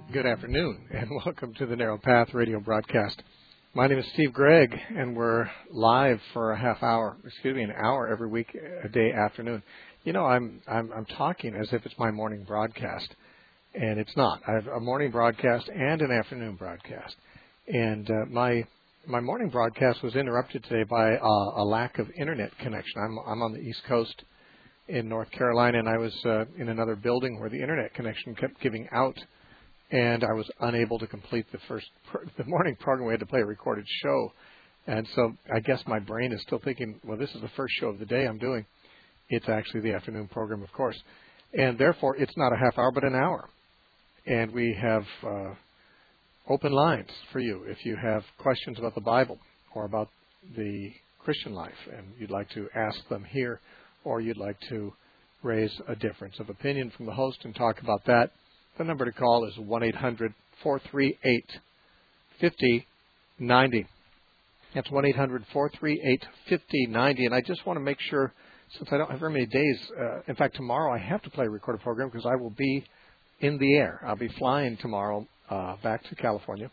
Good afternoon, and welcome to the Narrow Path radio broadcast. My name is Steve Gregg, and we're live for an hour every week, a day afternoon. You know, I'm talking as if it's my morning broadcast, and it's not. I have a morning broadcast and an afternoon broadcast, and my morning broadcast was interrupted today by a lack of internet connection. I'm on the East Coast in North Carolina, and I was in another building where the internet connection kept giving out. And I was unable to complete the morning program. We had to play a recorded show. And so I guess my brain is still thinking, well, this is the first show of the day I'm doing. It's actually the afternoon program, of course. And therefore, it's not a half hour, but an hour. And we have open lines for you if you have questions about the Bible or about the Christian life, and you'd like to ask them here, or you'd like to raise a difference of opinion from the host and talk about that. The number to call is 1-800-438-5090. That's 1-800-438-5090. And I just want to make sure, since I don't have very many days, in fact, tomorrow I have to play a recorded program because I will be in the air. I'll be flying tomorrow back to California,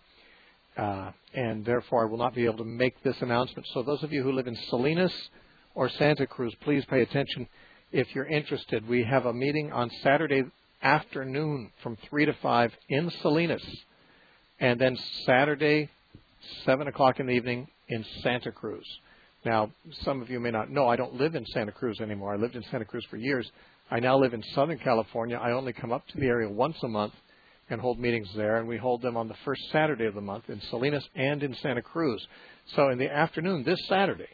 and therefore I will not be able to make this announcement. So those of you who live in Salinas or Santa Cruz, please pay attention if you're interested. We have a meeting on Saturday afternoon from 3 to 5 in Salinas, and then Saturday 7 o'clock in the evening in Santa Cruz. Now, some of you may not know, I don't live in Santa Cruz anymore. I lived in Santa Cruz for years. I now live in Southern California. I only come up to the area once a month and hold meetings there, and we hold them on the first Saturday of the month in Salinas and in Santa Cruz. So in the afternoon this Saturday,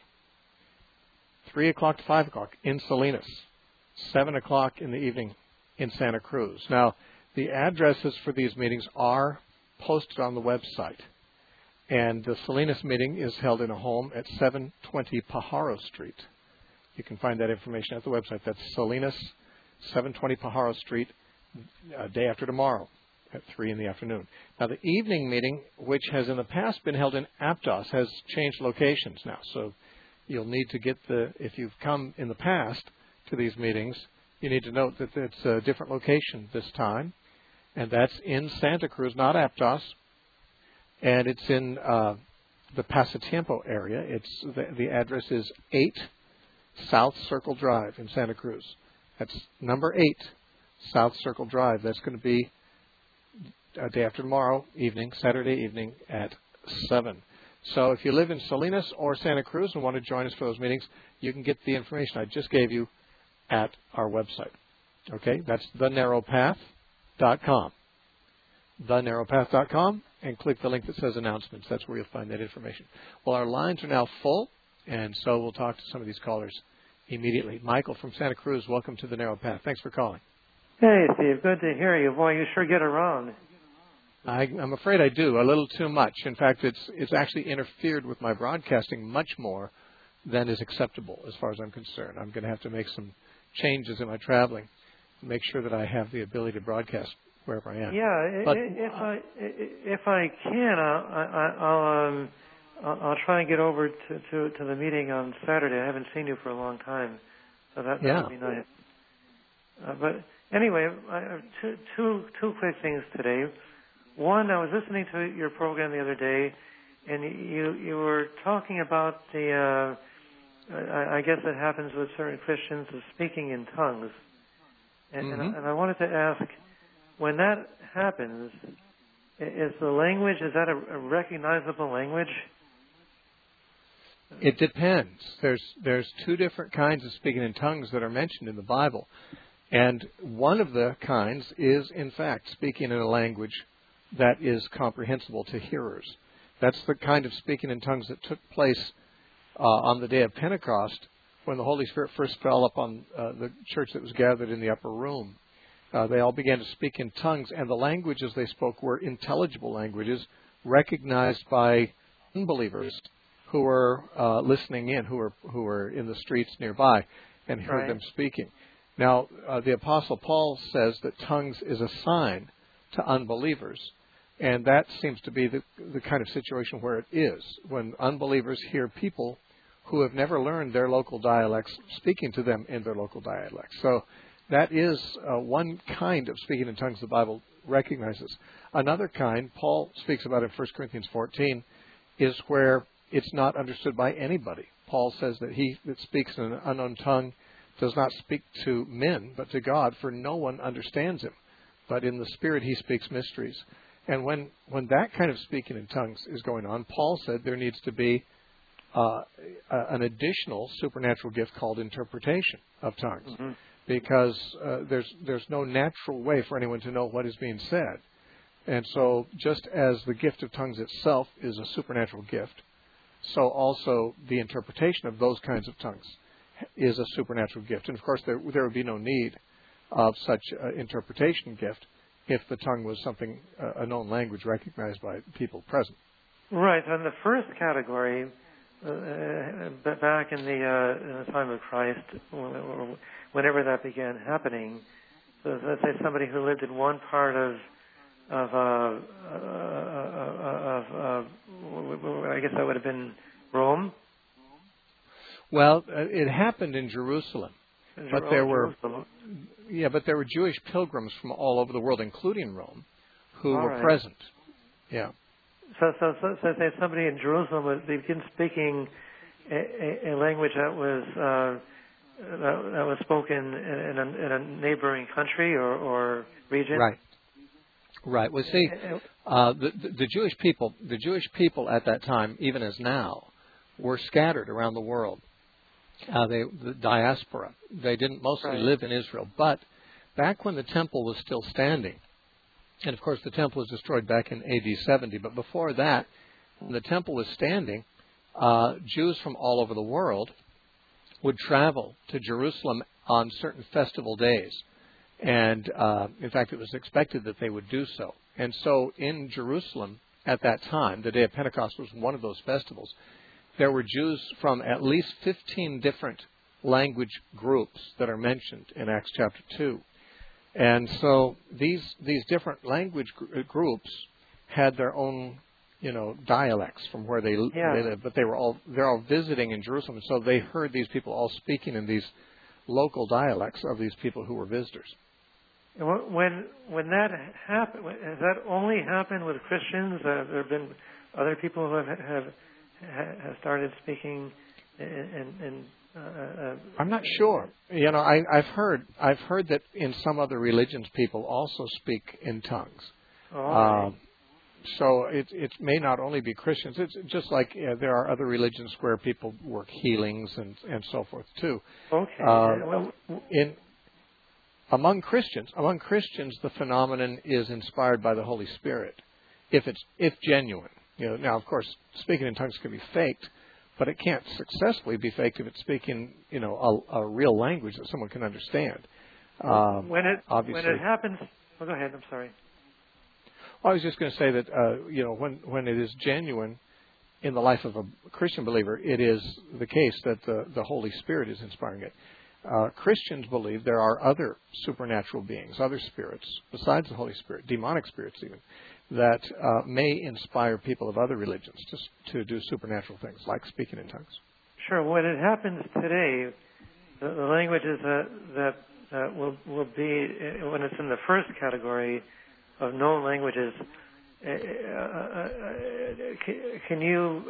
3 o'clock to 5 o'clock in Salinas, 7 o'clock in the evening in Santa Cruz. Now, the addresses for these meetings are posted on the website. And the Salinas meeting is held in a home at 720 Pajaro Street. You can find that information at the website. That's Salinas, 720 Pajaro Street, day after tomorrow at 3 in the afternoon. Now, the evening meeting, which has in the past been held in Aptos, has changed locations now. So you'll need to get if you've come in the past to these meetings, you need to note that it's a different location this time, and that's in Santa Cruz, not Aptos, and it's in the Pasatiempo area. The address is 8 South Circle Drive in Santa Cruz. That's number 8 South Circle Drive. That's going to be a day after tomorrow evening, Saturday evening at 7. So if you live in Salinas or Santa Cruz and want to join us for those meetings, you can get the information I just gave you at our website. Okay, that's thenarrowpath.com. Thenarrowpath.com, and click the link that says announcements. That's where you'll find that information. Well, our lines are now full, and so we'll talk to some of these callers immediately. Michael from Santa Cruz, welcome to the Narrow Path. Thanks for calling. Hey, Steve. Good to hear you. Boy, you sure get around. I'm afraid I do, a little too much. In fact, it's actually interfered with my broadcasting much more than is acceptable as far as I'm concerned. I'm going to have to make some changes in my traveling, make sure that I have the ability to broadcast wherever I am. Yeah, but, if I can, I'll try and get over to the meeting on Saturday. I haven't seen you for a long time, so that would be nice. But anyway, I have two quick things today. One, I was listening to your program the other day, and you were talking about the I guess it happens with certain Christians of speaking in tongues. And I wanted to ask, when that happens, is that a recognizable language? It depends. There's two different kinds of speaking in tongues that are mentioned in the Bible. And one of the kinds is, in fact, speaking in a language that is comprehensible to hearers. That's the kind of speaking in tongues that took place on the day of Pentecost, when the Holy Spirit first fell upon the church that was gathered in the upper room. They all began to speak in tongues, and the languages they spoke were intelligible languages recognized by unbelievers who were listening in, who were in the streets nearby, and heard them speaking. Now, the Apostle Paul says that tongues is a sign to unbelievers. And that seems to be the kind of situation where it is, when unbelievers hear people who have never learned their local dialects speaking to them in their local dialects. So that is one kind of speaking in tongues the Bible recognizes. Another kind, Paul speaks about in 1 Corinthians 14, is where it's not understood by anybody. Paul says that he that speaks in an unknown tongue does not speak to men, but to God, for no one understands him. But in the Spirit he speaks mysteries. And when that kind of speaking in tongues is going on, Paul said there needs to be an additional supernatural gift called interpretation of tongues, because there's no natural way for anyone to know what is being said. And so just as the gift of tongues itself is a supernatural gift, so also the interpretation of those kinds of tongues is a supernatural gift. And of course there would be no need of such interpretation gift if the tongue was something, a known language recognized by people present. Right. And the first category, back in the time of Christ, whenever that began happening, so let's say somebody who lived in one part of I guess that would have been Rome. Well, it happened in Jerusalem, but there were Jewish pilgrims from all over the world, including Rome, who were present. Yeah. So say somebody in Jerusalem begins speaking a language that was spoken in a neighboring country or region. Right. Well, see, the Jewish people at that time, even as now, were scattered around the world. The diaspora. They didn't mostly live in Israel, but back when the temple was still standing, and of course the temple was destroyed back in AD 70, but before that, when the temple was standing, Jews from all over the world would travel to Jerusalem on certain festival days. And in fact, it was expected that they would do so. And so in Jerusalem at that time, the day of Pentecost was one of those festivals, there were Jews from at least 15 different language groups that are mentioned in Acts chapter 2. And so these different language groups had their own, dialects from where they lived, but they're all visiting in Jerusalem. So they heard these people all speaking in these local dialects of these people who were visitors. When that happened, has that only happened with Christians? There have been other people who have started speaking in I'm not sure. I've heard that in some other religions people also speak in tongues. So it may not only be Christians. It's just like there are other religions where people work healings and so forth too. Among Christians, the phenomenon is inspired by the Holy Spirit, if genuine. Now, of course, speaking in tongues can be faked, but it can't successfully be faked if it's speaking, a real language that someone can understand. When it happens, go ahead. I'm sorry. Well, I was just going to say that when it is genuine in the life of a Christian believer, it is the case that the Holy Spirit is inspiring it. Christians believe there are other supernatural beings, other spirits besides the Holy Spirit, demonic spirits even, that may inspire people of other religions to do supernatural things like speaking in tongues. Sure. When it happens today, the languages that will be, when it's in the first category of known languages, can you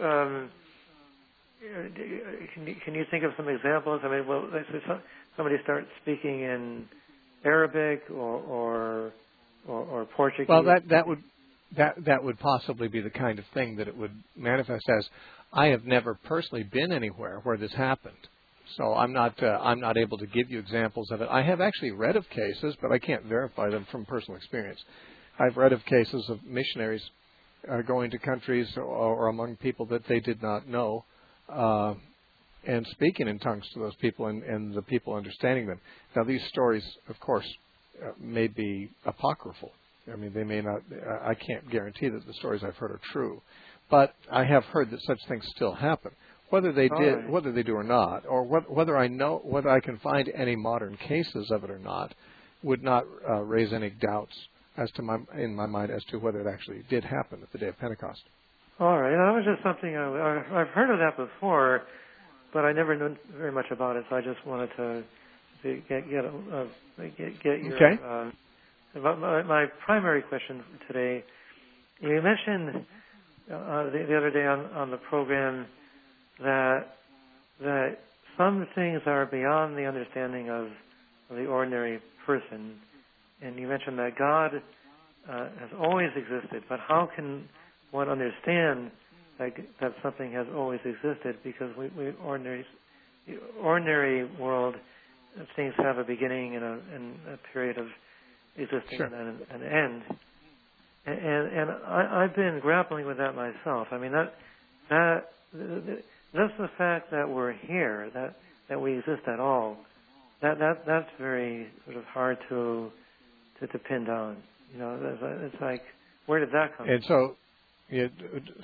think of some examples? I mean, let's say somebody starts speaking in Arabic or Portuguese. Well, that would possibly be the kind of thing that it would manifest as. I have never personally been anywhere where this happened, so I'm not able to give you examples of it. I have actually read of cases, but I can't verify them from personal experience. I've read of cases of missionaries going to countries or among people that they did not know, and speaking in tongues to those people and the people understanding them. Now, these stories, of course, may be apocryphal. I mean, they may not. I can't guarantee that the stories I've heard are true, but I have heard that such things still happen. Whether they do or not, or whether I can find any modern cases of it or not, would not raise any doubts in my mind as to whether it actually did happen at the day of Pentecost. All right, that was just something I've heard of that before, but I never knew very much about it. So I just wanted to get your my primary question today, you mentioned the other day on the program that some things are beyond the understanding of the ordinary person, and you mentioned that God has always existed, but how can one understand that something has always existed? Because the ordinary world, things have a beginning and a period of existing sure. and an end. And I've been grappling with that myself. I mean, just the fact that we're here, that we exist at all, that's very sort of hard to pin down. You know, it's like, where did that come from? And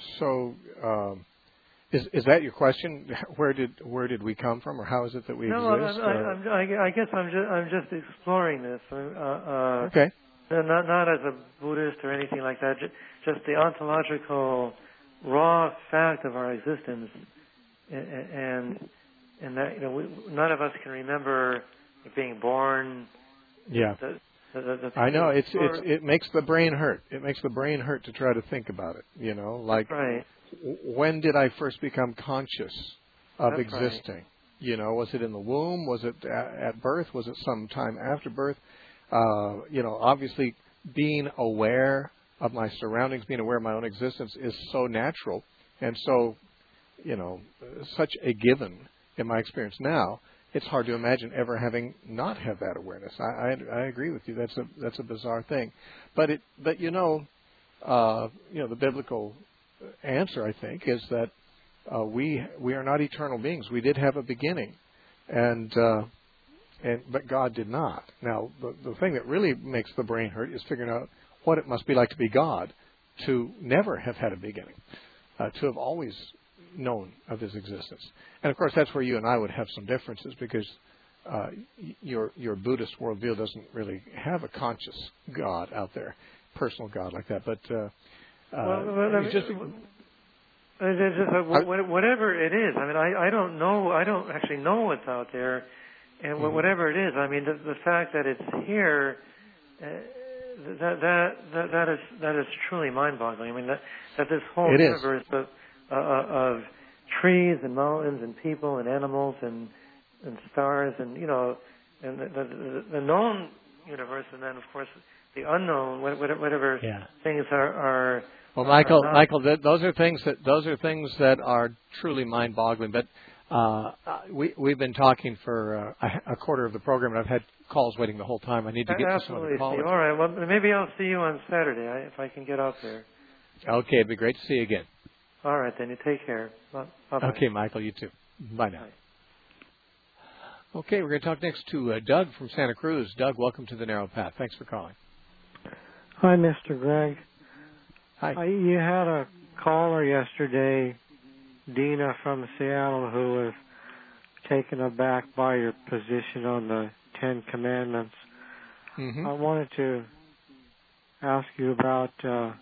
is that your question? Where did we come from, or how is it that we exist? I guess I'm just exploring this. Okay. Not as a Buddhist or anything like that. Just the ontological, raw fact of our existence, and that, you know, none of us can remember being born. Yeah. I know it makes the brain hurt. It makes the brain hurt to try to think about it. You know, like, right. When did I first become conscious of That's existing? Right. You know, was it in the womb? Was it at birth? Was it some time after birth? You know, obviously being aware of my surroundings, being aware of my own existence is so natural and so, you know, such a given in my experience now. It's hard to imagine ever having not had that awareness. I agree with you. That's a bizarre thing, but you know, the biblical answer, I think, is that we are not eternal beings. We did have a beginning, but God did not. Now, the thing that really makes the brain hurt is figuring out what it must be like to be God, to never have had a beginning, to have always known of His existence. And of course, that's where you and I would have some differences, because your Buddhist worldview doesn't really have a conscious God out there, personal God like that. But whatever it is, I mean, I don't know. I don't actually know what's out there, and whatever it is, I mean, the fact that it's here, that is truly mind-boggling. I mean, that this whole universe of trees and mountains and people and animals and stars and, you know, and the known universe, and then of course the unknown, whatever things are. Well, Michael, those are things that are truly mind-boggling. But we've been talking for a quarter of the program, and I've had calls waiting the whole time. I need to get to some of the callers. All right. Well, maybe I'll see you on Saturday if I can get out there. Okay, it'd be great to see you again. All right, then. You take care. Bye-bye. Okay, Michael, you too. Bye now. Bye. Okay, we're going to talk next to Doug from Santa Cruz. Doug, welcome to the Narrow Path. Thanks for calling. Hi, Mr. Greg. Hi. You had a caller yesterday, Dina from Seattle, who was taken aback by your position on the Ten Commandments. Mm-hmm. I wanted to ask you about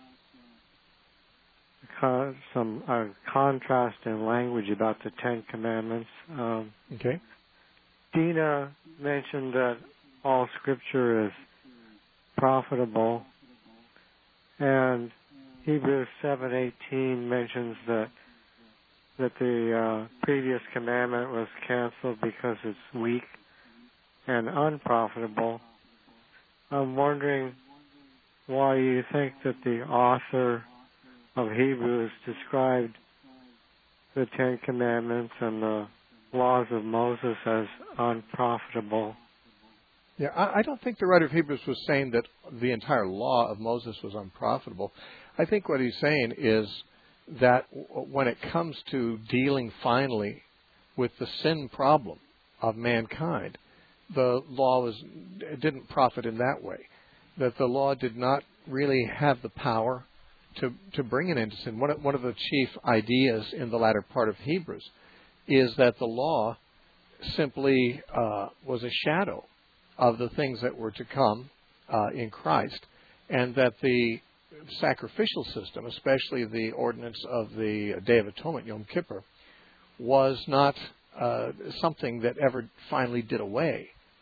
some contrast in language about the Ten Commandments. Okay. Dina mentioned that all Scripture is profitable, and Hebrews 7:18 mentions that the previous commandment was canceled because it's weak and unprofitable. I'm wondering why you think that the author of Hebrews described the Ten Commandments and the laws of Moses as unprofitable. Yeah, I don't think the writer of Hebrews was saying that the entire law of Moses was unprofitable. I think what he's saying is that when it comes to dealing finally with the sin problem of mankind, the law didn't profit in that way. That the law did not really have the power to bring an end to sin. One of the chief ideas in the latter part of Hebrews is that the law simply was a shadow of the things that were to come in Christ, and that the sacrificial system, especially the ordinance of the Day of Atonement, Yom Kippur, was not something that ever finally did away,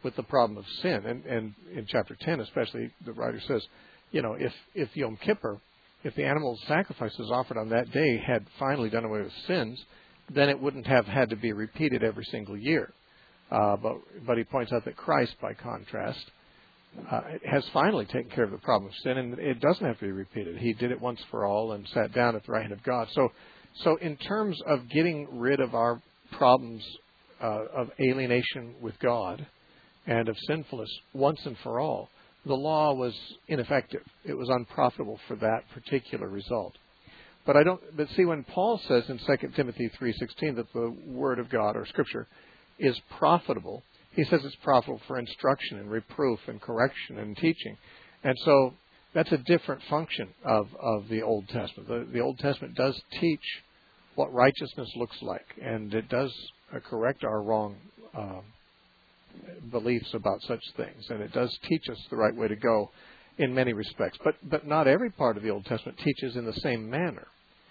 with the problem of sin. And in chapter 10 especially, the writer says, if Yom Kippur, if the animal sacrifices offered on that day had finally done away with sins, then it wouldn't have had to be repeated every single year. But he points out that Christ, by contrast, has finally taken care of the problem of sin, and it doesn't have to be repeated. He did it once for all and sat down at the right hand of God. So in terms of getting rid of our problems of alienation with God and of sinfulness once and for all, the law was ineffective. It was unprofitable for that particular result. But see, when Paul says in 2 Timothy 3:16 that the Word of God or Scripture is profitable, he says it's profitable for instruction and reproof and correction and teaching. And so that's a different function of the Old Testament. The Old Testament does teach what righteousness looks like, and it does correct our wrong beliefs about such things, and it does teach us the right way to go in many respects. But not every part of the Old Testament teaches in the same manner.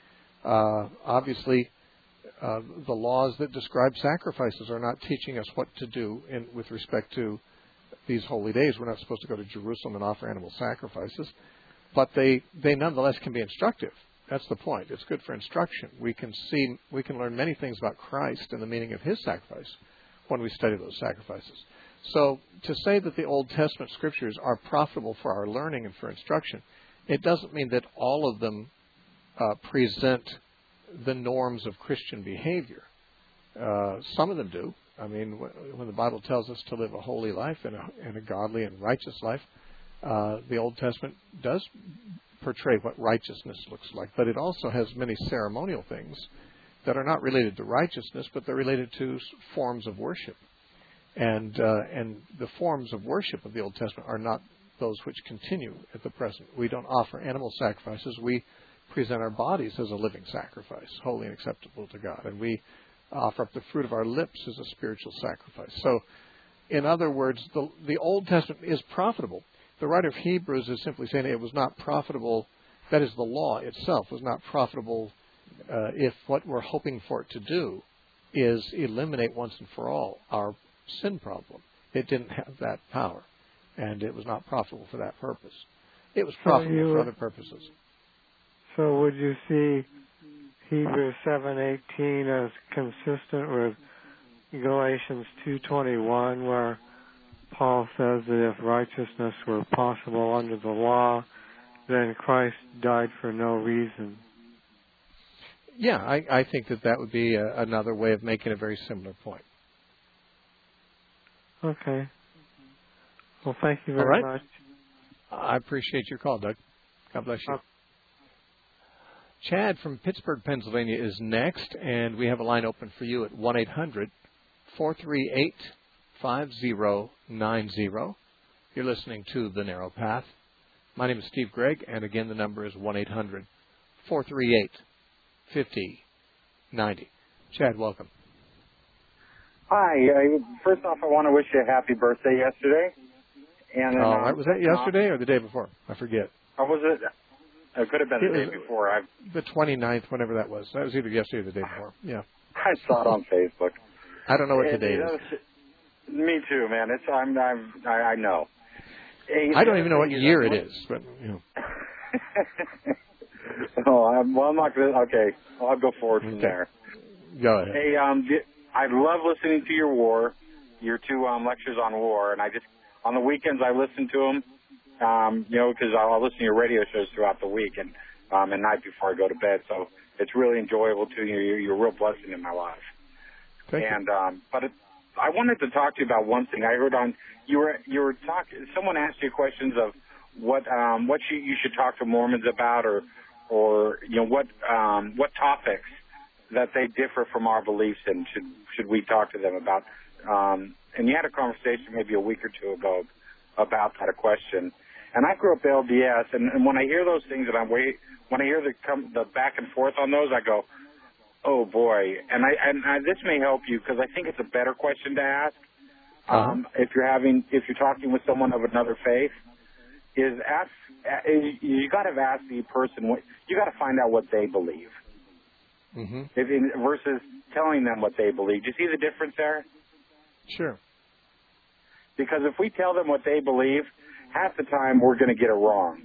Obviously, the laws that describe sacrifices are not teaching us what to do with respect to these holy days. We're not supposed to go to Jerusalem and offer animal sacrifices, but they nonetheless can be instructive. That's the point. It's good for instruction. We can learn many things about Christ and the meaning of His sacrifice when we study those sacrifices. So to say that the Old Testament Scriptures are profitable for our learning and for instruction, it doesn't mean that all of them present the norms of Christian behavior. Some of them do. I mean, when the Bible tells us to live a holy life and a godly and righteous life, the Old Testament does portray what righteousness looks like. But it also has many ceremonial things that are not related to righteousness, but they're related to forms of worship. And the forms of worship of the Old Testament are not those which continue at the present. We don't offer animal sacrifices. We present our bodies as a living sacrifice, holy and acceptable to God. And we offer up the fruit of our lips as a spiritual sacrifice. So, in other words, the Old Testament is profitable. The writer of Hebrews is simply saying it was not profitable, that is, the law itself was not profitable if what we're hoping for it to do is eliminate once and for all our sin problem. It didn't have that power, and it was not profitable for that purpose. It was profitable for other purposes. So would you see Hebrews 7:18 as consistent with Galatians 2:21, where Paul says that if righteousness were possible under the law, then Christ died for no reason? Yeah, I think that would be another way of making a very similar point. Okay. Well, thank you very much. I appreciate your call, Doug. God bless you. Chad from Pittsburgh, Pennsylvania is next, and we have a line open for you at 1-800-438-5090. You're listening to The Narrow Path. My name is Steve Gregg, and again, the number is 1-800-438-5090. Chad, welcome. Hi. First off, I want to wish you a happy birthday yesterday. And was that yesterday or the day before? I forget. Or was it? It could have been the day before. The 29th, whenever that was. That was either yesterday or the day before. Yeah. I saw it on Facebook. I don't know what today is. Me too, man. I know. I don't even know what year it is, but you know. I'm not going to. Okay, I'll go forward from there. Go ahead. Hey, I love listening to your two lectures on war, and on the weekends I listen to them. Because I'll listen to your radio shows throughout the week and at night before I go to bed. So it's really enjoyable too. You're a real blessing in my life. Thank you. But I wanted to talk to you about one thing. I heard you were talking. Someone asked you questions of what you should talk to Mormons about, or what topics that they differ from our beliefs, and should we talk to them about? And you had a conversation maybe a week or two ago about that question. And I grew up LDS, and when I hear those things, when I hear the back and forth on those, I go, oh boy. And this may help you, because I think it's a better question to ask. If you're talking with someone of another faith, you got to ask the person you got to find out what they believe, versus telling them what they believe. Do you see the difference there? Sure. Because if we tell them what they believe, half the time we're going to get it wrong.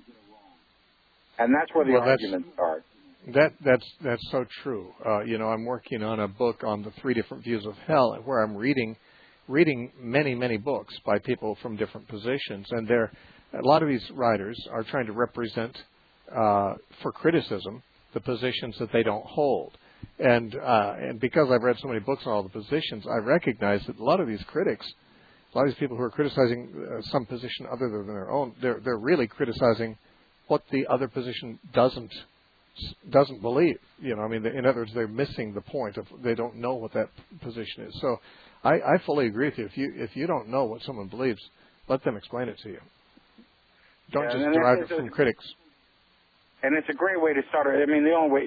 And that's where the arguments start. That's so true. I'm working on a book on the 3 different views of hell, where I'm reading many books by people from different positions, and a lot of these writers are trying to represent for criticism the positions that they don't hold. And because I've read so many books on all the positions, I recognize that a lot of these critics, a lot of these people who are criticizing some position other than their own, they're really criticizing what the other position doesn't believe. In other words, they're missing the point of they don't know what that position is. So I fully agree with you. If you don't know what someone believes, let them explain it to you. Don't just derive it from critics. And it's a great way to start. I mean, the only way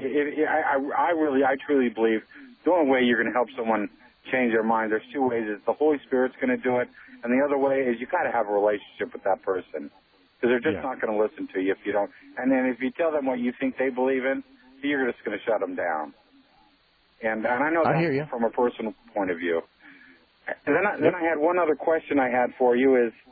I truly believe the only way you're going to help someone change their mind, there's 2 ways. Is the Holy Spirit's going to do it, and the other way is you got to have a relationship with that person, because they're just not going to listen to you if you don't. And then if you tell them what you think they believe in, you're just going to shut them down. And I know that from a personal point of view. And then I had one other question I had for you is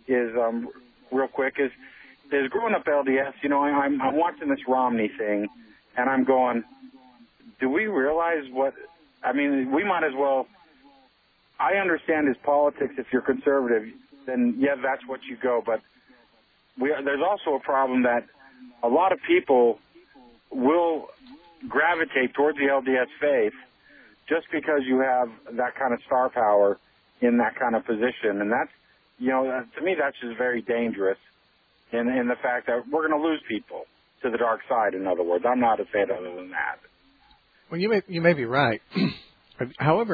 real quick is growing up LDS, I'm watching this Romney thing, and I'm going, do we realize we might as well, I understand his politics. If you're conservative, then that's what you go. But there's also a problem that a lot of people will gravitate towards the LDS faith just because you have that kind of star power in that kind of position. And that's, to me, that's just very dangerous in the fact that we're going to lose people to the dark side, in other words. I'm not a fan other than that. Well, you may be right. However,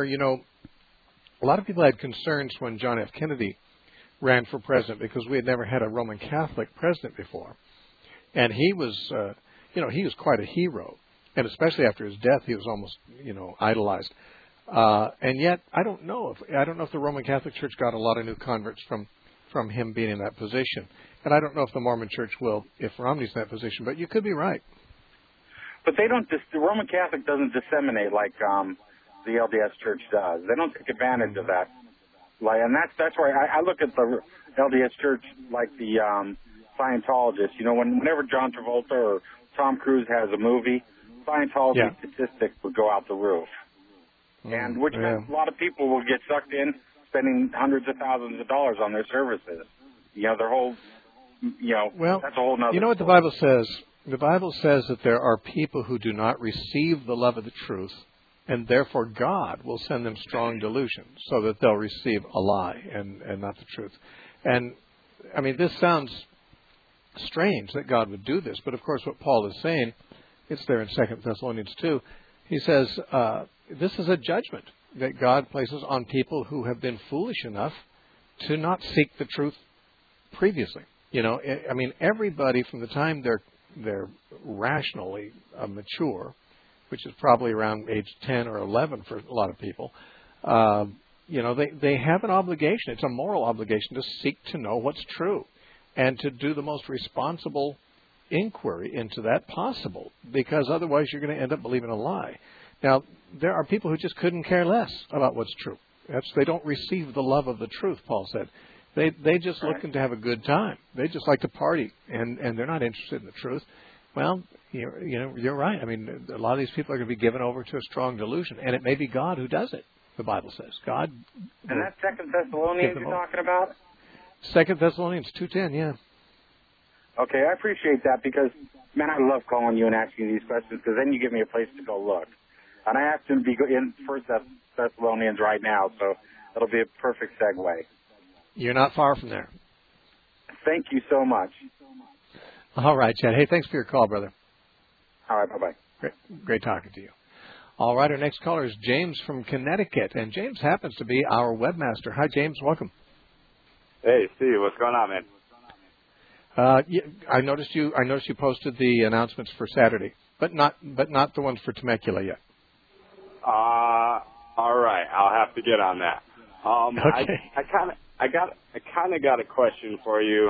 a lot of people had concerns when John F. Kennedy ran for president because we had never had a Roman Catholic president before. And he was, he was quite a hero. And especially after his death, he was almost, idolized. And yet, I don't know if the Roman Catholic Church got a lot of new converts from him being in that position. And I don't know if the Mormon Church will if Romney's in that position. But you could be right. But they don't. The Roman Catholic doesn't disseminate like the LDS Church does. They don't take advantage of that. And that's why I look at the LDS Church like the Scientologists. Whenever John Travolta or Tom Cruise has a movie, Scientology statistics would go out the roof. And which means a lot of people will get sucked in, spending hundreds of thousands of dollars on their services. Their whole, that's a whole nother. You know what the Bible says? The Bible says that there are people who do not receive the love of the truth, and therefore God will send them strong delusion so that they'll receive a lie and not the truth. And, I mean, this sounds strange that God would do this, but of course what Paul is saying, it's there in 2 Thessalonians 2, he says this is a judgment that God places on people who have been foolish enough to not seek the truth previously. I mean, everybody from the time they're rationally mature, which is probably around age 10 or 11 for a lot of people, they have an obligation. It's a moral obligation to seek to know what's true and to do the most responsible inquiry into that possible, because otherwise you're going to end up believing a lie. Now, there are people who just couldn't care less about what's true. They don't receive the love of the truth, Paul said. They just looking to have a good time. They just like to party, and they're not interested in the truth. Well, you're right. I mean, a lot of these people are going to be given over to a strong delusion, and it may be God who does it. The Bible says God. And that's 2 Thessalonians you're talking about. 2 Thessalonians 2:10, yeah. Okay, I appreciate that because, man, I love calling you and asking you these questions because then you give me a place to go look. And I have to be in 1 Thessalonians right now, so it'll be a perfect segue. You're not far from there. Thank you so much. All right, Chad. Hey, thanks for your call, brother. All right, bye-bye. Great talking to you. All right, our next caller is James from Connecticut, and James happens to be our webmaster. Hi, James. Welcome. Hey, Steve. What's going on, man? I noticed you posted the announcements for Saturday, but not the ones for Temecula yet. All right. I'll have to get on that. Okay. I kind of got a question for you.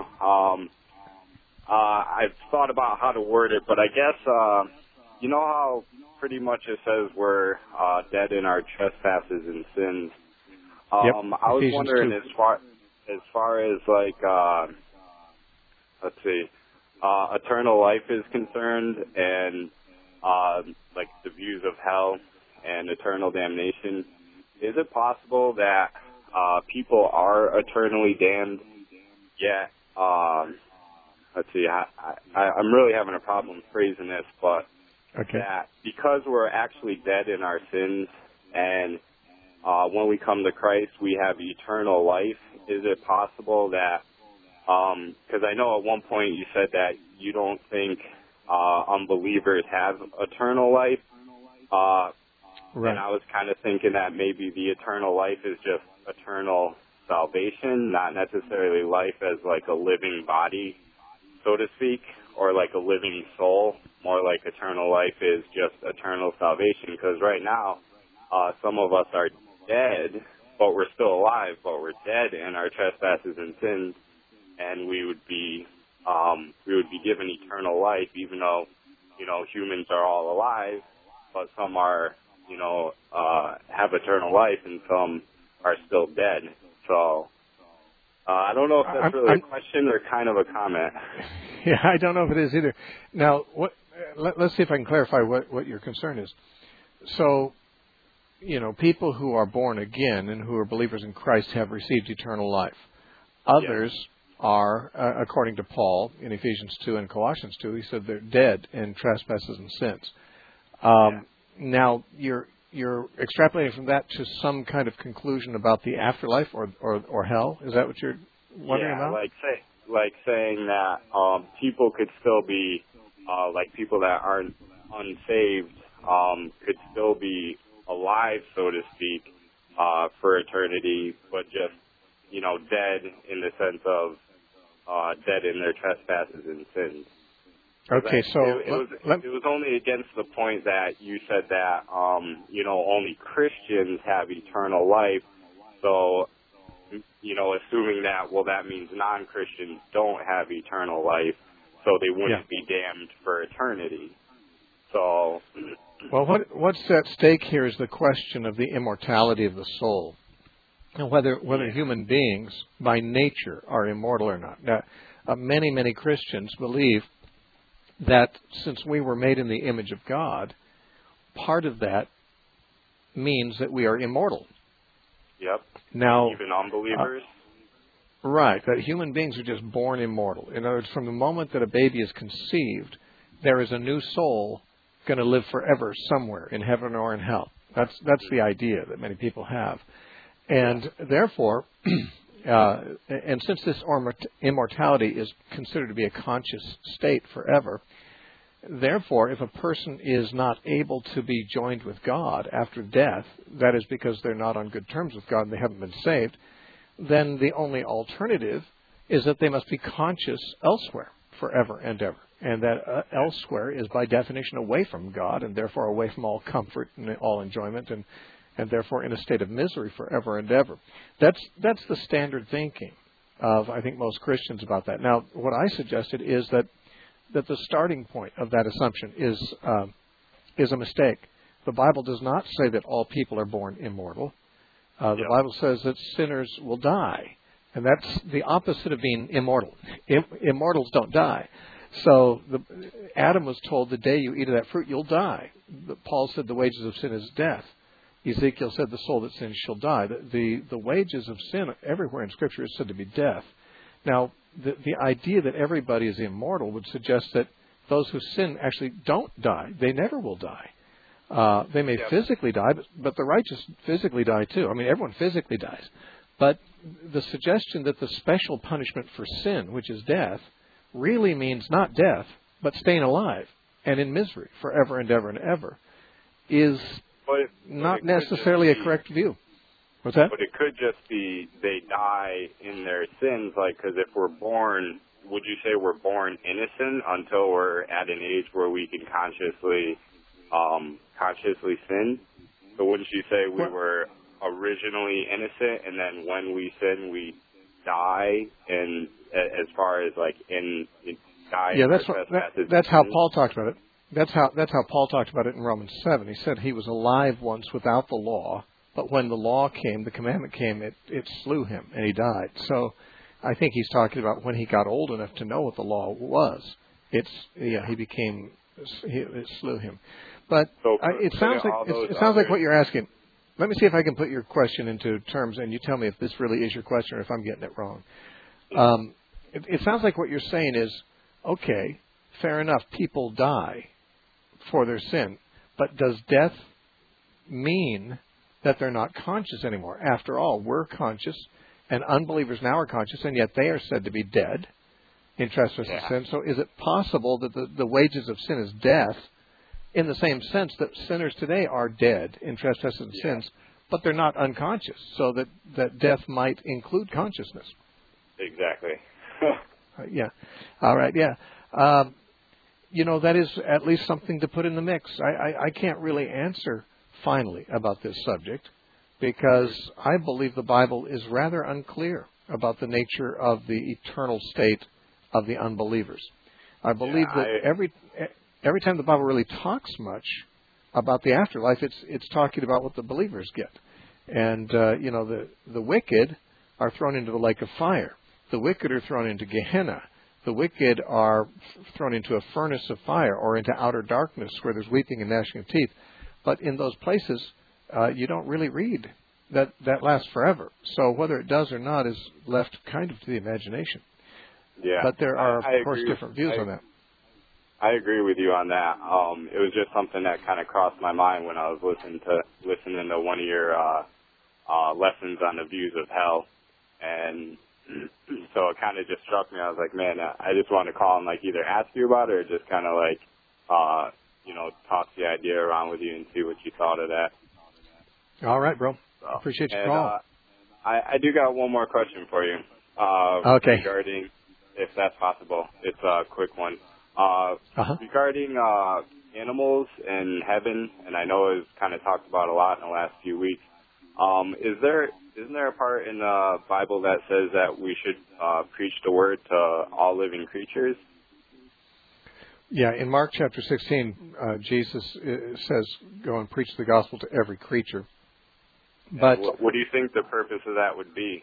I've thought about how to word it, but I guess you know how pretty much it says we're dead in our trespasses and sins. Yep. I was wondering as far as like, let's see, eternal life is concerned, and like the views of hell and eternal damnation, is it possible that people are eternally damned, yet, let's see, I'm really having a problem phrasing this, but that because we're actually dead in our sins, and when we come to Christ, we have eternal life, is it possible that, because I know at one point you said that you don't think unbelievers have eternal life, right. And I was kind of thinking that maybe the eternal life is just eternal salvation, not necessarily life as like a living body, so to speak, or like a living soul. More like eternal life is just eternal salvation, because right now some of us are dead, but we're still alive, but we're dead in our trespasses and sins, and we would be given eternal life, even though, you know, humans are all alive, but some are, you know, have eternal life, and some are still dead. So I don't know if that's really a question or kind of a comment. Yeah, I don't know if it is either. Now, let's see if I can clarify what your concern is. So, you know, people who are born again and who are believers in Christ have received eternal life. Others are, according to Paul in Ephesians 2 and Colossians 2, he said they're dead in trespasses and sins. Now, you're extrapolating from that to some kind of conclusion about the afterlife or hell. Is that what you're wondering about? Like saying that people could still be, like people that aren't unsaved, could still be alive, so to speak, for eternity, but just, you know, dead in the sense of dead in their trespasses and sins. Okay, so it was only against the point that you said that, you know, only Christians have eternal life. So, you know, assuming that, well, that means non-Christians don't have eternal life, so they wouldn't be damned for eternity. So, well, what's at stake here is the question of the immortality of the soul, and whether human beings by nature are immortal or not. Now, many Christians believe that since we were made in the image of God, part of that means that we are immortal. Yep. Now, even unbelievers? Right, that human beings are just born immortal. In other words, from the moment that a baby is conceived, there is a new soul going to live forever somewhere, in heaven or in hell. That's the idea that many people have. And therefore, and since this immortality is considered to be a conscious state forever, therefore, if a person is not able to be joined with God after death, that is because they're not on good terms with God and they haven't been saved, then the only alternative is that they must be conscious elsewhere forever and ever. And that elsewhere is by definition away from God, and therefore away from all comfort and all enjoyment, and therefore in a state of misery forever and ever. That's the standard thinking of, I think, most Christians about that. Now, what I suggested is that the starting point of that assumption is a mistake. The Bible does not say that all people are born immortal. The Bible says that sinners will die, and that's the opposite of being immortal. Immortals don't die. So Adam was told, the day you eat of that fruit, you'll die. Paul said the wages of sin is death. Ezekiel said the soul that sins shall die. The wages of sin everywhere in Scripture is said to be death. Now, the idea that everybody is immortal would suggest that those who sin actually don't die. They never will die. They may physically die, but the righteous physically die too. I mean, everyone physically dies. But the suggestion that the special punishment for sin, which is death, really means not death, but staying alive and in misery forever and ever and ever, is not necessarily a correct view. What's that? But it could just be they die in their sins, like, because if we're born, would you say we're born innocent until we're at an age where we can consciously sin? So wouldn't you say we were originally innocent, and then when we sin, we die, and as far as like die? Yeah, that's how Paul talked about it. That's how Paul talked about it in Romans 7. He said he was alive once without the law, But when the law came, the commandment came, it slew him, and he died. So I think he's talking about when he got old enough to know what the law was. It slew him. But it sounds like what you're asking. Let me see if I can put your question into terms, and you tell me if this really is your question or if I'm getting it wrong. It sounds like what you're saying is, okay, fair enough, people die for their sin, but does death mean that they're not conscious anymore? After all, we're conscious, and unbelievers now are conscious, and yet they are said to be dead in trespass and sin. So is it possible that the wages of sin is death, in the same sense that sinners today are dead in trespasses and sins, but they're not unconscious, so that death might include consciousness? Exactly. Yeah. All right. Yeah. That is at least something to put in the mix. I can't really answer finally about this subject because I believe the Bible is rather unclear about the nature of the eternal state of the unbelievers. I believe that every time the Bible really talks much about the afterlife, it's talking about what the believers get. And, the wicked are thrown into the lake of fire. The wicked are thrown into Gehenna. The wicked are thrown into a furnace of fire or into outer darkness where there's weeping and gnashing of teeth. But in those places, you don't really read that lasts forever. So whether it does or not is left kind of to the imagination. Yeah. But there are, of course, different views on that. I agree with you on that. It was just something that kind of crossed my mind when I was listening to one of your lessons on the views of hell, and so it kind of just struck me. I was like, man, I just want to call and either ask you about it or just kind of toss the idea around with you and see what you thought of that. All right, bro. So, appreciate your call. I do got one more question for you. Okay. Regarding, if that's possible, it's a quick one. Regarding animals in heaven, and I know it's kind of talked about a lot in the last few weeks. Isn't there a part in the Bible that says that we should preach the word to all living creatures? Yeah, in Mark chapter 16, Jesus says, "Go and preach the gospel to every creature." But what do you think the purpose of that would be?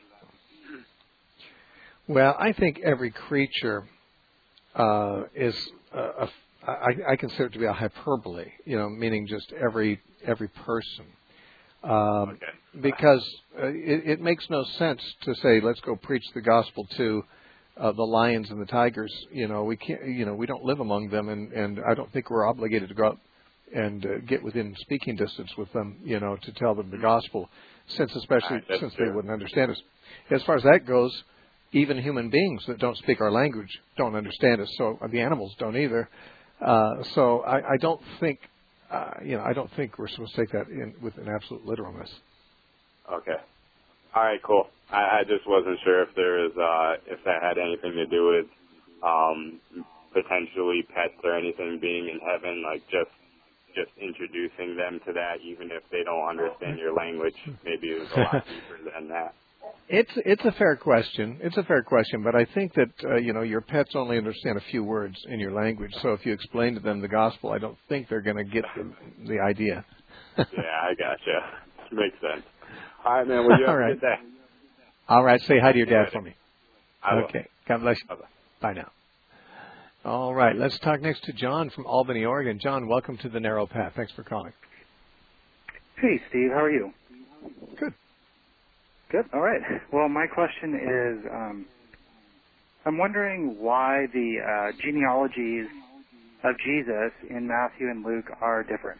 Well, I think every creature is I consider it to be a hyperbole, meaning just every person. Because it makes no sense to say, let's go preach the gospel to the lions and the tigers. We can't. We don't live among them, and I don't think we're obligated to go out and get within speaking distance with them, to tell them the gospel, since they wouldn't understand us. As far as that goes, even human beings that don't speak our language don't understand us. So the animals don't either. So I don't think. I don't think we're supposed to take that in with an absolute literalness. Okay. All right, cool. I just wasn't sure if if that had anything to do with potentially pets or anything being in heaven, just introducing them to that, even if they don't understand your language. Maybe it was a lot deeper than that. It's a fair question. It's a fair question, but I think that your pets only understand a few words in your language. So if you explain to them the gospel, I don't think they're going to get the idea. Yeah, I gotcha. Makes sense. All right, man. Well, you have a good day. All right. Say hi to your dad for me. I will. Okay. God bless you. Bye-bye. Bye now. All right. Let's talk next to John from Albany, Oregon. John, welcome to The Narrow Path. Thanks for calling. Hey, Steve. How are you? Good. Good. All right. Well, my question is, I'm wondering why the genealogies of Jesus in Matthew and Luke are different.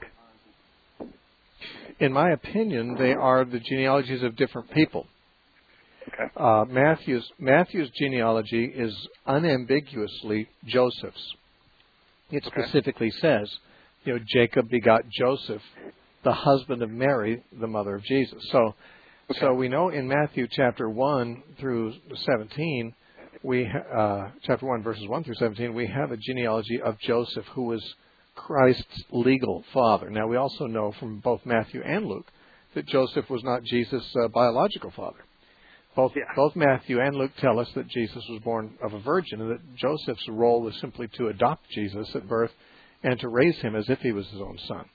In my opinion, they are the genealogies of different people. Okay. Matthew's genealogy is unambiguously Joseph's. It specifically says, Jacob begot Joseph, the husband of Mary, the mother of Jesus. So we know in Matthew chapter 1 through 17, chapter 1 verses 1 through 17, we have a genealogy of Joseph, who was Christ's legal father. Now we also know from both Matthew and Luke that Joseph was not Jesus' biological father. Both Matthew and Luke tell us that Jesus was born of a virgin, and that Joseph's role was simply to adopt Jesus at birth and to raise him as if he was his own son.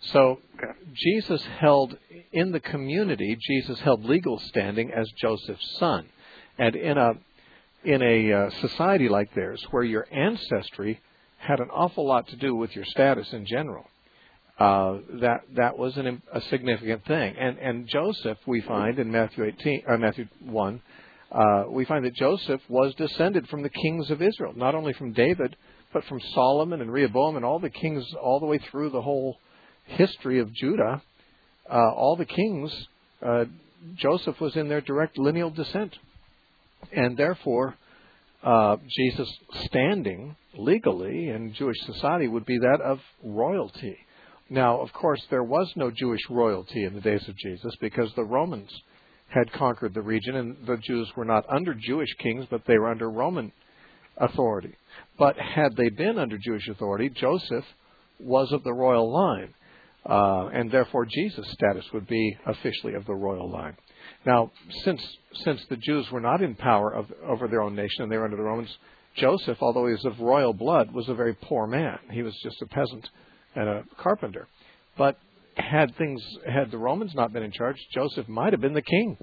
So Jesus held, in the community, Jesus held legal standing as Joseph's son. And in a society like theirs, where your ancestry had an awful lot to do with your status in general, that was a significant thing. And Joseph, we find in Matthew 1, we find that Joseph was descended from the kings of Israel, not only from David, but from Solomon and Rehoboam and all the kings all the way through the whole history of Judah. All the kings, Joseph was in their direct lineal descent. And therefore, Jesus' standing legally in Jewish society would be that of royalty. Now, of course, there was no Jewish royalty in the days of Jesus because the Romans had conquered the region, and the Jews were not under Jewish kings, but they were under Roman authority. But had they been under Jewish authority, Joseph was of the royal line, and therefore Jesus' status would be officially of the royal line. Now, since the Jews were not in power over their own nation and they were under the Romans, Joseph, although he was of royal blood, was a very poor man. He was just a peasant and a carpenter. But had the Romans not been in charge, Joseph might have been the king,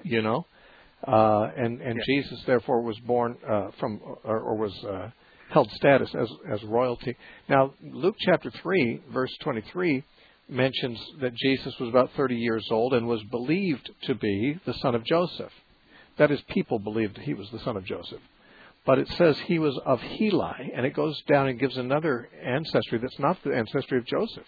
and Jesus therefore was born held status as royalty. Now, Luke chapter 3, verse 23 mentions that Jesus was about 30 years old and was believed to be the son of Joseph. That is, people believed he was the son of Joseph. But it says he was of Heli, and it goes down and gives another ancestry that's not the ancestry of Joseph.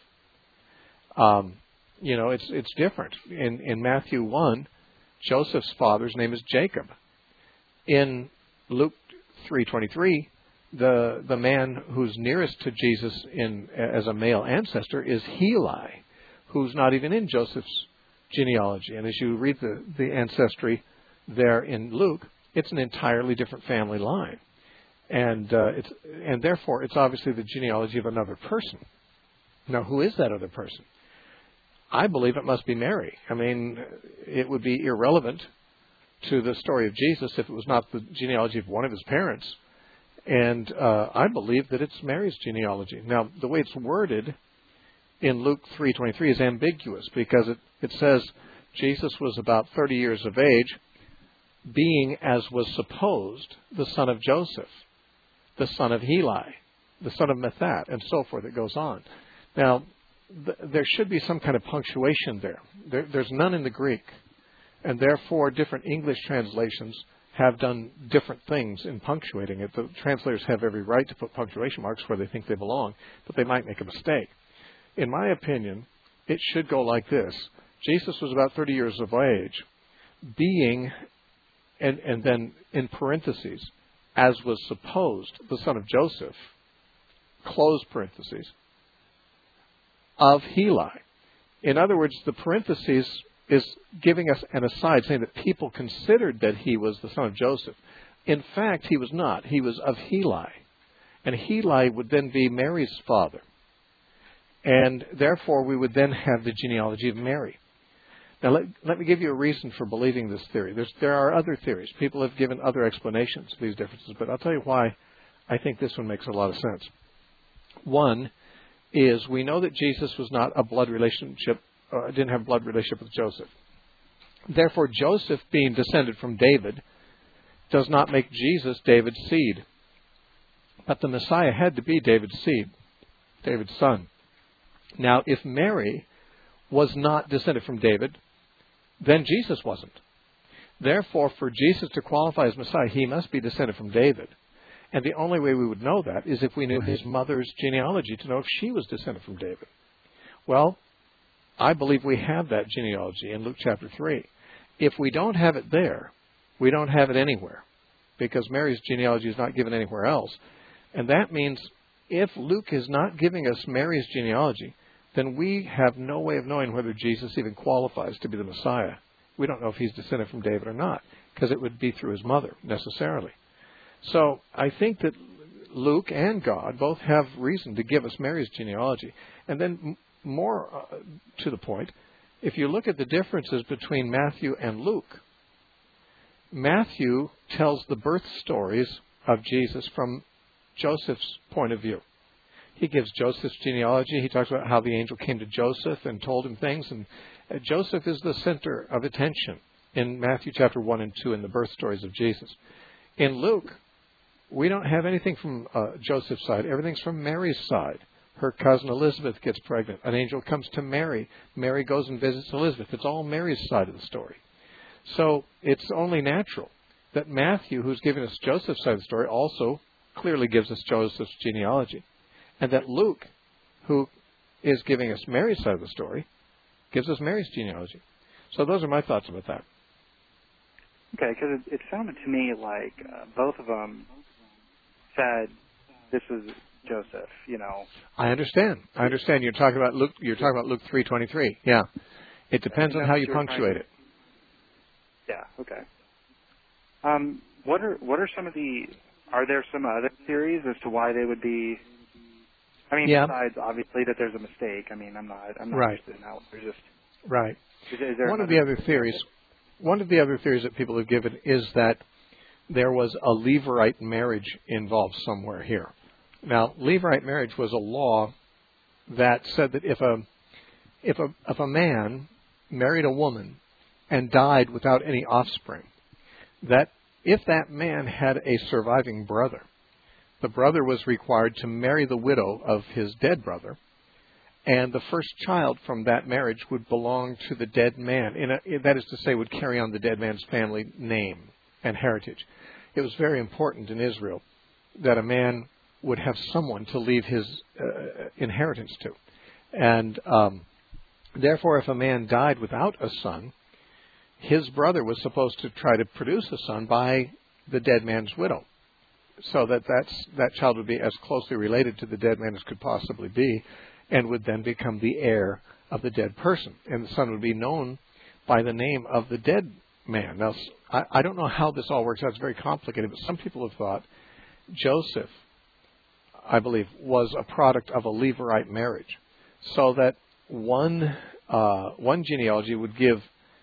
It's different. In Matthew 1, Joseph's father's name is Jacob. In Luke 3:23, the man who's nearest to Jesus as a male ancestor is Heli, who's not even in Joseph's genealogy. And as you read the ancestry there in Luke, it's an entirely different family line, and therefore it's obviously the genealogy of another person. Now, who is that other person? I believe it must be Mary. I mean, it would be irrelevant to the story of Jesus if it was not the genealogy of one of his parents. And I believe that it's Mary's genealogy. Now, the way it's worded in Luke 3:23 is ambiguous because it says Jesus was about 30 years of age, being, as was supposed, the son of Joseph, the son of Heli, the son of Mathat, and so forth. It goes on. Now, there should be some kind of punctuation there. There's none in the Greek, and therefore different English translations have done different things in punctuating it. The translators have every right to put punctuation marks where they think they belong, but they might make a mistake. In my opinion, it should go like this. Jesus was about 30 years of age, being, and then in parentheses, as was supposed, the son of Joseph, close parentheses, of Heli. In other words, the parentheses is giving us an aside, saying that people considered that he was the son of Joseph. In fact, he was not. He was of Heli. And Heli would then be Mary's father. And therefore, we would then have the genealogy of Mary. Now, let me give you a reason for believing this theory. There are other theories. People have given other explanations of these differences, but I'll tell you why I think this one makes a lot of sense. One is we know that Jesus was not a blood relationship, didn't have a blood relationship with Joseph. Therefore, Joseph, being descended from David, does not make Jesus David's seed. But the Messiah had to be David's seed, David's son. Now, if Mary was not descended from David, then Jesus wasn't. Therefore, for Jesus to qualify as Messiah, he must be descended from David. And the only way we would know that is if we knew his mother's genealogy to know if she was descended from David. Well, I believe we have that genealogy in Luke chapter 3. If we don't have it there, we don't have it anywhere, because Mary's genealogy is not given anywhere else. And that means if Luke is not giving us Mary's genealogy, then we have no way of knowing whether Jesus even qualifies to be the Messiah. We don't know if he's descended from David or not, because it would be through his mother, necessarily. So I think that Luke and God both have reason to give us Mary's genealogy. And then more to the point, if you look at the differences between Matthew and Luke, Matthew tells the birth stories of Jesus from Joseph's point of view. He gives Joseph's genealogy. He talks about how the angel came to Joseph and told him things. And Joseph is the center of attention in Matthew chapter 1 and 2 in the birth stories of Jesus. In Luke, we don't have anything from Joseph's side. Everything's from Mary's side. Her cousin Elizabeth gets pregnant. An angel comes to Mary. Mary goes and visits Elizabeth. It's all Mary's side of the story. So it's only natural that Matthew, who's giving us Joseph's side of the story, also clearly gives us Joseph's genealogy. And that Luke, who is giving us Mary's side of the story, gives us Mary's genealogy. So those are my thoughts about that. Okay, because it sounded to me like both of them said this is Joseph, you know. I understand. You're talking about Luke. You're talking about Luke 3:23. Yeah, it depends on how you punctuate it. Yeah. Okay. What are some of the? Are there some other theories as to why they would be? I mean, besides obviously that there's a mistake. I mean, I'm not right. interested in that. There's just right. Is there one of the other theories that people have given is that there was a Levirate marriage involved somewhere here. Now, Levirate marriage was a law that said that if a man married a woman and died without any offspring, that if that man had a surviving brother, the brother was required to marry the widow of his dead brother, and the first child from that marriage would belong to the dead man. That is to say, would carry on the dead man's family name and heritage. It was very important in Israel that a man would have someone to leave his inheritance to. And therefore, if a man died without a son, his brother was supposed to try to produce a son by the dead man's widow, so that child would be as closely related to the dead man as could possibly be, and would then become the heir of the dead person. And the son would be known by the name of the dead man. Now, I don't know how this all works out. It's very complicated, but some people have thought Joseph, I believe, was a product of a Levirate marriage, so that one genealogy would give,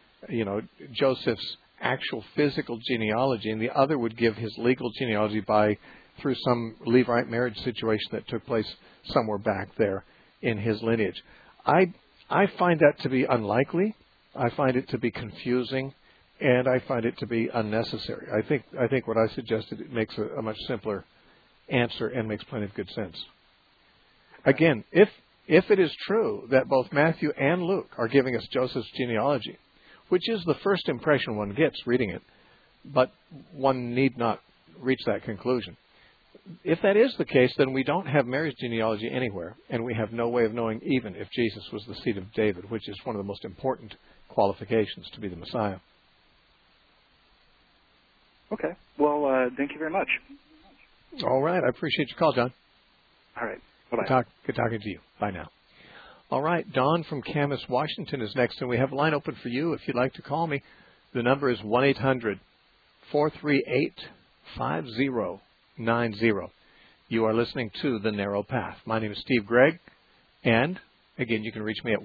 Joseph's actual physical genealogy, and the other would give his legal genealogy through some Levirate marriage situation that took place somewhere back there in his lineage. I find that to be unlikely. I find it to be confusing, and I find it to be unnecessary. I think what I suggested, it makes a much simpler answer and makes plenty of good sense. Again, if it is true that both Matthew and Luke are giving us Joseph's genealogy, which is the first impression one gets reading it, but one need not reach that conclusion. If that is the case, then we don't have Mary's genealogy anywhere, and we have no way of knowing even if Jesus was the seed of David, which is one of the most important qualifications to be the Messiah. Okay. Well, thank you very much. All right. I appreciate your call, John. All right. Bye-bye. Good talking to you. Bye now. All right. Don from Camas, Washington is next, and we have a line open for you if you'd like to call me. The number is 1-800-438-5090. You are listening to The Narrow Path. My name is Steve Gregg, and, again, you can reach me at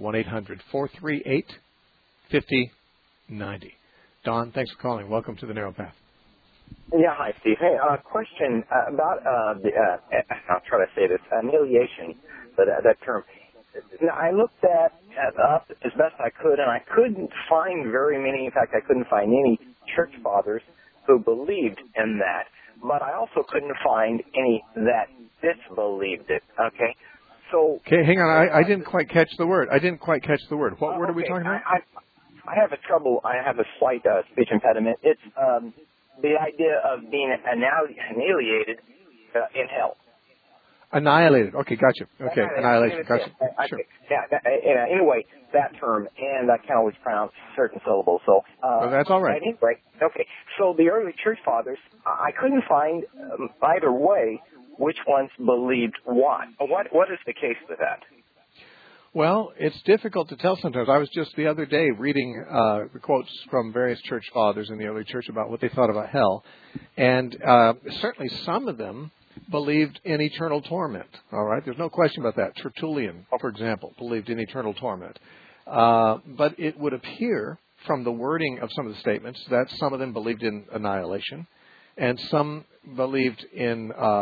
1-800-438-5090. Don, thanks for calling. Welcome to The Narrow Path. Yeah, hi, Steve. Hey, question about I'll try to say this, annihilation, that term. Now, I looked that up as best I could, and I couldn't find very many. In fact, I couldn't find any church fathers who believed in that. But I also couldn't find any that disbelieved it. Okay? So. Okay, hang on. I didn't quite catch the word. What word are we talking about? I have a slight speech impediment. It's the idea of being annihilated in hell. Annihilated. Okay, gotcha. Okay, annihilation. Gotcha. Sure. Yeah. Anyway, that term, and I can't always pronounce certain syllables. So. That's all right. Anyway, okay. So the early church fathers, I couldn't find either way which ones believed what. What is the case with that? Well, it's difficult to tell sometimes. I was just the other day reading the quotes from various church fathers in the early church about what they thought about hell. And certainly some of them believed in eternal torment. All right? There's no question about that. Tertullian, for example, believed in eternal torment. But it would appear from the wording of some of the statements that some of them believed in annihilation, and some believed in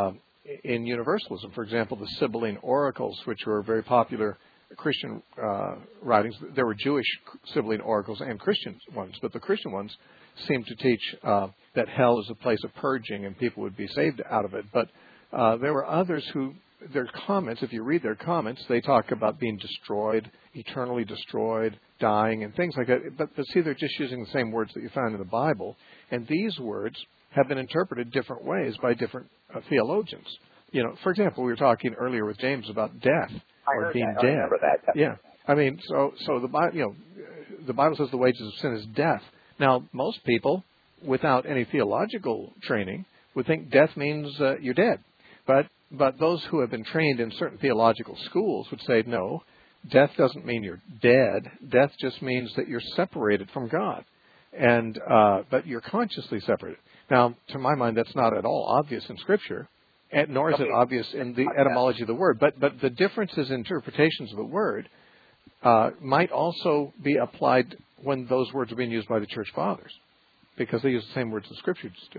in Universalism. For example, the Sibylline oracles, which were very popular Christian writings. There were Jewish Sibylline oracles and Christian ones, but the Christian ones seemed to teach that hell is a place of purging and people would be saved out of it. But there were others who, their comments, if you read their comments, they talk about being destroyed, eternally destroyed, dying, and things like that. But see, they're just using the same words that you found in the Bible. And these words have been interpreted different ways by different theologians. You know, for example, we were talking earlier with James about death or being dead. I remember that. Yeah. I mean, so the Bible, the Bible says the wages of sin is death. Now, most people, without any theological training, would think death means you're dead. But those who have been trained in certain theological schools would say, no, death doesn't mean you're dead. Death just means that you're separated from God, and but you're consciously separated. Now, to my mind, that's not at all obvious in Scripture, and nor is it obvious in the etymology of the word. But the differences in interpretations of the word might also be applied when those words are being used by the Church Fathers, because they use the same words the Scriptures do.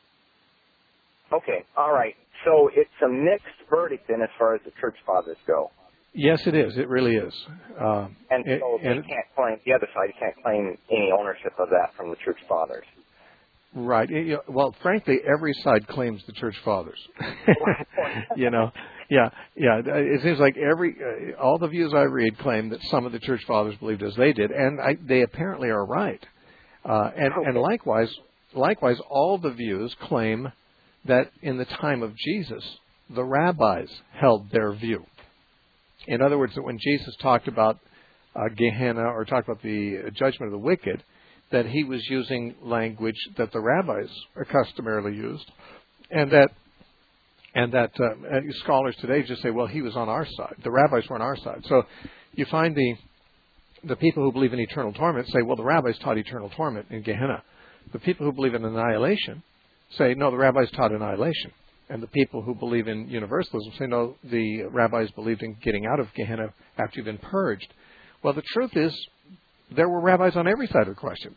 Okay, all right. So it's a mixed verdict then as far as the Church Fathers go. Yes, it is. It really is. So they can't claim, the other side can't claim any ownership of that from the Church Fathers. Right. Well, frankly, every side claims the Church Fathers. You know, yeah. It seems like all the views I read claim that some of the Church Fathers believed as they did, and they apparently are right. And likewise, all the views claim that in the time of Jesus, the rabbis held their view. In other words, that when Jesus talked about Gehenna or talked about the judgment of the wicked, that he was using language that the rabbis customarily used, and that scholars today just say, well, he was on our side. The rabbis were on our side. So you find the people who believe in eternal torment say, well, the rabbis taught eternal torment in Gehenna. The people who believe in annihilation say, no, the rabbis taught annihilation. And the people who believe in universalism say, no, the rabbis believed in getting out of Gehenna after you've been purged. Well, the truth is, there were rabbis on every side of the question.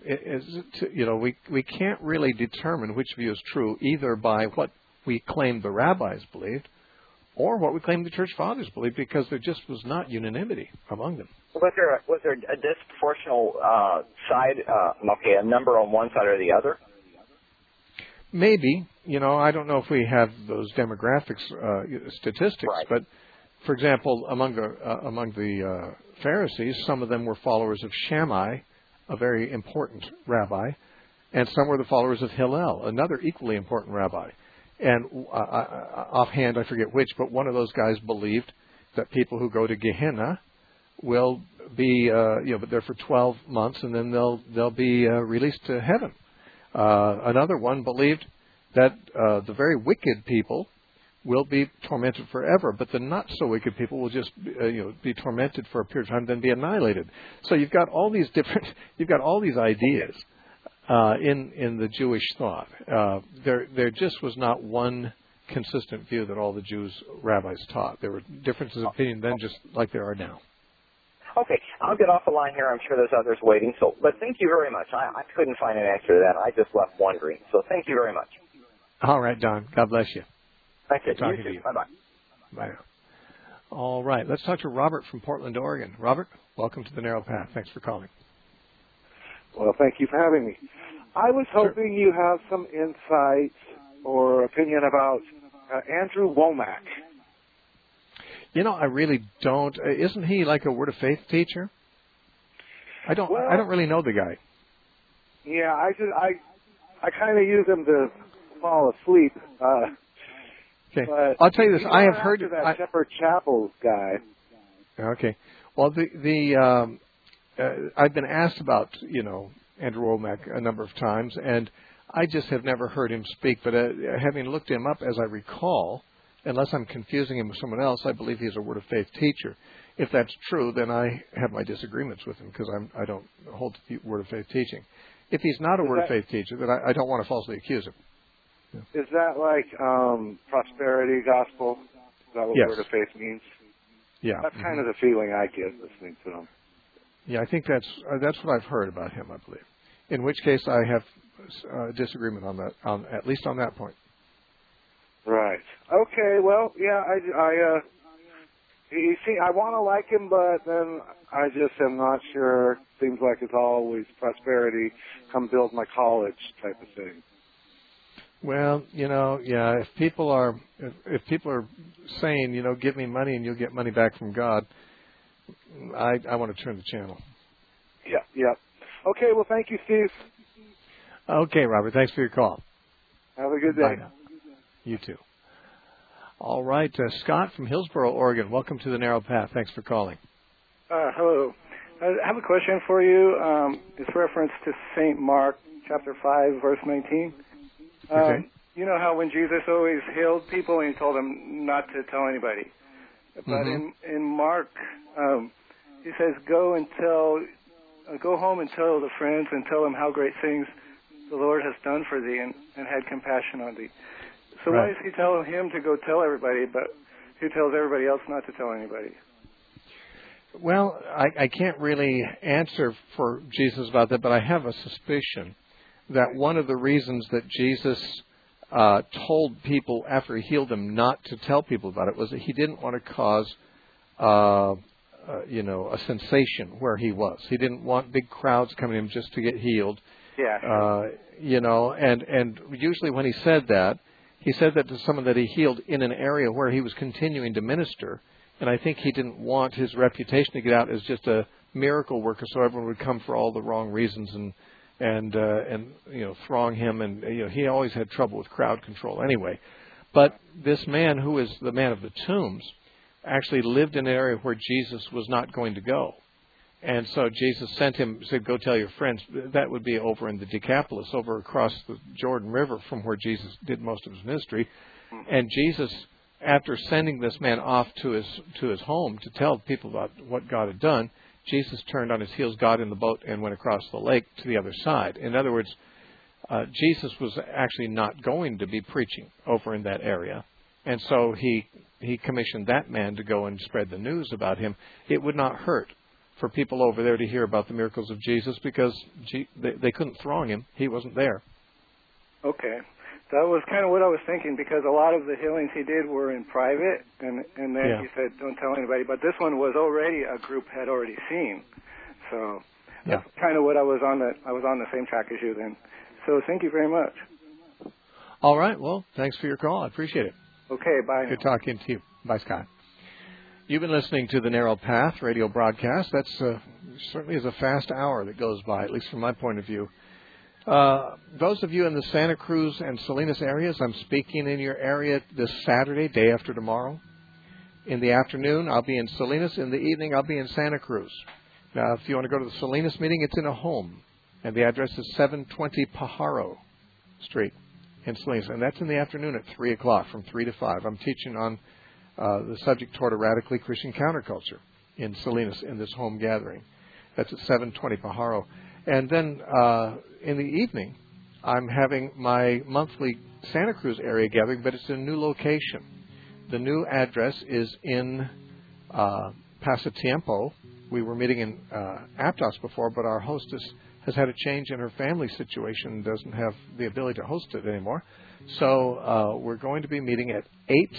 We can't really determine which view is true either by what we claim the rabbis believed or what we claim the Church Fathers believed, because there just was not unanimity among them. Was there a disproportional side, a number on one side or the other? Maybe. I don't know if we have those demographics statistics, right. But for example, among the Pharisees, some of them were followers of Shammai, a very important rabbi, and some were the followers of Hillel, another equally important rabbi. And offhand, I forget which, but one of those guys believed that people who go to Gehenna will be, but there for 12 months, and then they'll be released to heaven. Another one believed that the very wicked people will be tormented forever, but the not so wicked people will just be tormented for a period of time, then be annihilated. So you've got all these ideas in the Jewish thought. There just was not one consistent view that all the Jews rabbis taught. There were differences of opinion then, just like there are now. Okay, I'll get off the line here. I'm sure there's others waiting. But thank you very much. I couldn't find an answer to that. I just left wondering. So thank you very much. All right, Don. God bless you. Thank you. Talking to you. Bye-bye. Bye now. All right. Let's talk to Robert from Portland, Oregon. Robert, welcome to The Narrow Path. Thanks for calling. Well, thank you for having me. I was hoping you have some insight or opinion about Andrew Womack. I really don't. Isn't he like a Word of Faith teacher? I don't really know the guy. Yeah, I kind of use him to fall asleep. Okay, I'll tell you this. I have heard that Shepherd Chapel guy. Okay, well I've been asked about Andrew Womack a number of times, and I just have never heard him speak. But having looked him up, as I recall, unless I'm confusing him with someone else, I believe he's a Word of Faith teacher. If that's true, then I have my disagreements with him because I don't hold to the Word of Faith teaching. If he's not a Word of Faith teacher, then I don't want to falsely accuse him. Yeah. Is that like prosperity gospel? Is that what Yes. Word of Faith means? Yeah. That's kind of the feeling I get listening to him. Yeah, I think that's what I've heard about him, I believe. In which case I have disagreement on that, at least on that point. Right. right. Okay. Well, yeah. You see, I want to like him, but then I just am not sure. Seems like it's always prosperity, come build my college type of thing. Well, if people are saying, give me money and you'll get money back from God, I want to turn the channel. Yeah. Okay. Well, thank you, Steve. Okay, Robert. Thanks for your call. Have a good day. Bye now. You too. All right, Scott from Hillsboro, Oregon. Welcome to the Narrow Path. Thanks for calling. Hello. I have a question for you. It's reference to St. Mark, chapter 5, verse 19. Okay. You know how when Jesus always healed people and he told them not to tell anybody. But in Mark, he says, go home and tell the friends and tell them how great things the Lord has done for thee and had compassion on thee. So why is he telling him to go tell everybody, but he tells everybody else not to tell anybody? Well, I can't really answer for Jesus about that, but I have a suspicion that one of the reasons that Jesus told people after he healed them not to tell people about it was that he didn't want to cause, a sensation where he was. He didn't want big crowds coming to him just to get healed. Yeah. And usually when he said that to someone that he healed in an area where he was continuing to minister. And I think he didn't want his reputation to get out as just a miracle worker, so everyone would come for all the wrong reasons and throng him. And he always had trouble with crowd control anyway. But this man, who is the man of the tombs, actually lived in an area where Jesus was not going to go. And so Jesus said, go tell your friends. That would be over in the Decapolis, over across the Jordan River from where Jesus did most of his ministry. And Jesus, after sending this man off to his home to tell people about what God had done, Jesus turned on his heels, got in the boat, and went across the lake to the other side. In other words, Jesus was actually not going to be preaching over in that area. And so he commissioned that man to go and spread the news about him. It would not hurt for people over there to hear about the miracles of Jesus because they couldn't throng him. He wasn't there. Okay. That was kind of what I was thinking because a lot of the healings he did were in private, and then he said, don't tell anybody. But this one was already a group had already seen. So that's kind of what I was on the same track as you then. So thank you very much. All right. Well, thanks for your call. I appreciate it. Okay, bye. Good talking to you. Bye, Scott. You've been listening to the Narrow Path radio broadcast. That's certainly is a fast hour that goes by, at least from my point of view. Those of you in the Santa Cruz and Salinas areas, I'm speaking in your area this Saturday, day after tomorrow. In the afternoon, I'll be in Salinas. In the evening, I'll be in Santa Cruz. Now, if you want to go to the Salinas meeting, it's in a home. And the address is 720 Pajaro Street in Salinas. And that's in the afternoon at 3 o'clock, from 3 to 5. I'm teaching on the subject toward a radically Christian counterculture in Salinas in this home gathering. That's at 720 Pajaro. And then in the evening, I'm having my monthly Santa Cruz area gathering, but it's in a new location. The new address is in Pasatiempo. We were meeting in Aptos before, but our hostess has had a change in her family situation and doesn't have the ability to host it anymore. So we're going to be meeting at 8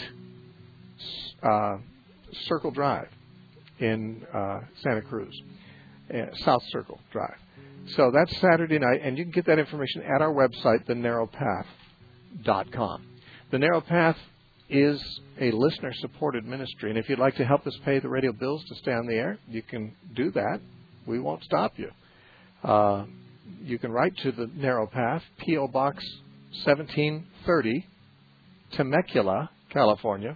Circle Drive in Santa Cruz, South Circle Drive. So that's Saturday night, and you can get that information at our website, thenarrowpath.com. The Narrow Path is a listener-supported ministry, and if you'd like to help us pay the radio bills to stay on the air, you can do that. We won't stop you. You can write to the Narrow Path, P.O. Box 1730, Temecula, California,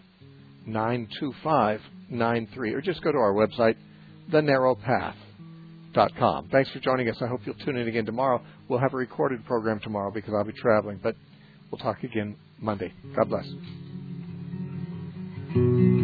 92593, or just go to our website, thenarrowpath.com. Thanks for joining us. I hope you'll tune in again tomorrow. We'll have a recorded program tomorrow because I'll be traveling, but we'll talk again Monday. God bless.